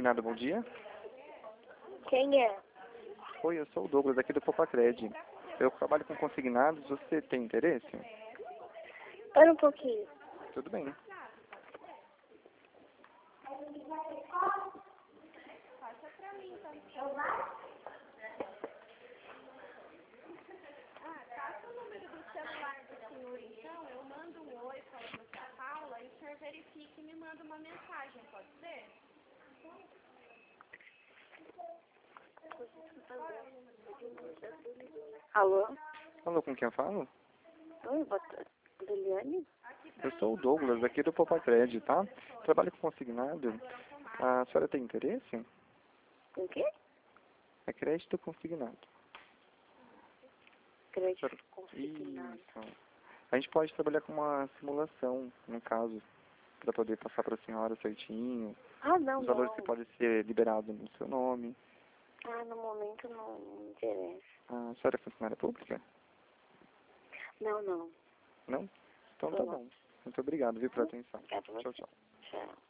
Consignado, bom dia. Quem é? Oi, eu sou o Douglas, aqui do Popacred. Eu trabalho com consignados, você tem interesse? Para um pouquinho. Tudo bem. Passa o número do celular do senhor, então, eu mando um oi falando com a Paula e o senhor verifica e me manda uma mensagem, pode ser? Alô? Alô, com quem eu falo? Oi, boa tarde. Liliane? Eu sou o Douglas, aqui do Popacred, tá? Trabalho com consignado. A senhora tem interesse? Com quê? É crédito consignado. Crédito consignado. Isso. A gente pode trabalhar com uma simulação, no caso, para poder passar para a senhora certinho. Ah, não, Os valores não. que podem ser liberados no seu nome. Ah, no momento não me interessa. A senhora é funcionária pública? Não, não. Não? Então Tô tá não. bom. Muito obrigado, viu, pela atenção. Obrigada a Tchau, você. tchau. Tchau.